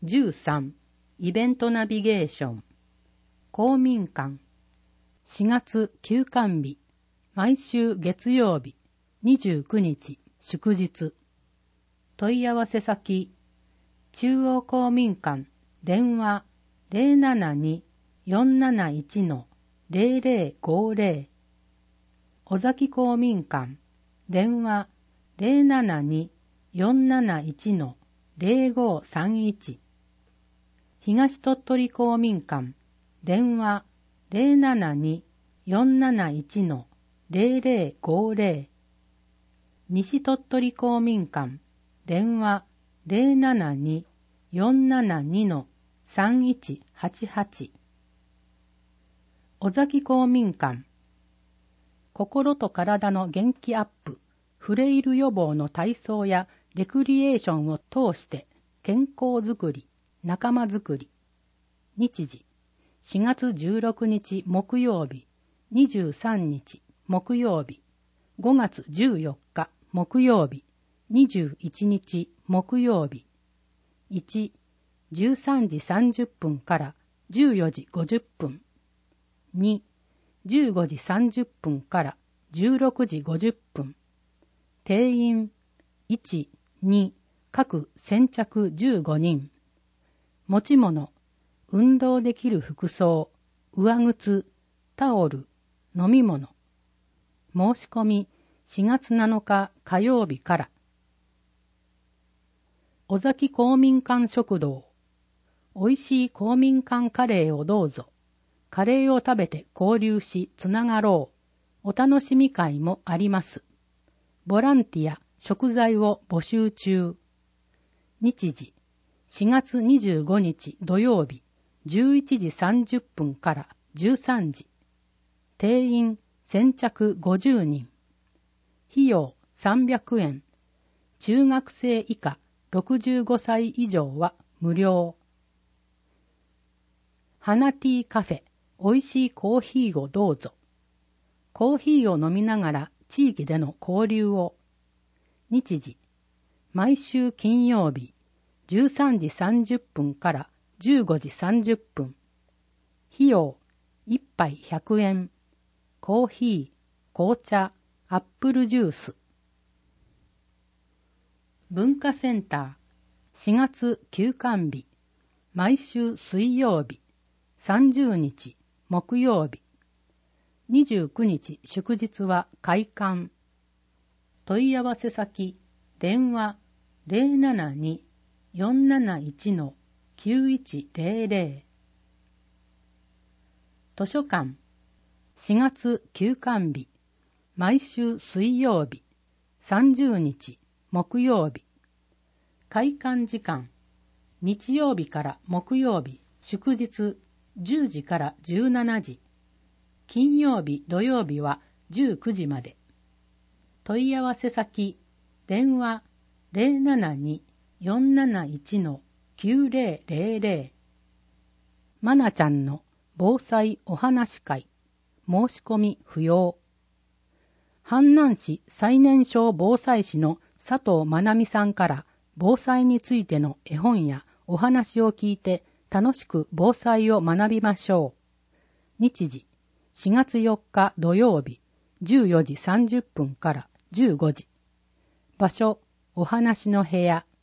13イベントナビゲーション公民館4月休館日毎週月曜日29日祝日問い合わせ先中央公民館電話 072-471-0050 尾崎公民館電話 072-471-0531 東鳥取公民館電話 072-471-0050 西鳥取公民館電話 072-472-3188 尾崎公民館心と体の元気アップ、フレイル予防の体操やレクリエーションを通して健康づくり、仲間づくり。日時、4月16日木曜日、23日木曜日、5月14日木曜日、21日木曜日。1、13時30分から14時50分。2、15時30分から16時50分。定員1、2、各先着15人。持ち物、運動できる服装、上靴、タオル、飲み物。申し込み4月7日火曜日から。尾崎公民館食堂。おいしい公民館カレーをどうぞ。カレーを食べて交流しつながろう。お楽しみ会もあります。ボランティア、食材を募集中。日時、4月25日土曜日、11時30分から13時。定員先着50人。費用300円。中学生以下65歳以上は無料。花ティーカフェ、おいしいコーヒーをどうぞ。コーヒーを飲みながら地域での交流を。日時、毎週金曜日、13時30分から15時30分。費用、1杯100円。コーヒー、紅茶、アップルジュース。文化センター、4月休館日、毎週水曜日、30日木曜日、29日祝日は開館。問い合わせ先、電話 072-471-9100 図書館、4月休館日、毎週水曜日、30日木曜日。開館時間、日曜日から木曜日、祝日10時から17時。金曜日、土曜日は19時まで。問い合わせ先、電話 072-471-9000 まなちゃんの防災お話会、申し込み不要。阪南市最年少防災士の佐藤まなみさんから防災についての絵本やお話を聞いて楽しく防災を学びましょう。日時、4月4日土曜日、14時30分から15時。場所、お話の部屋。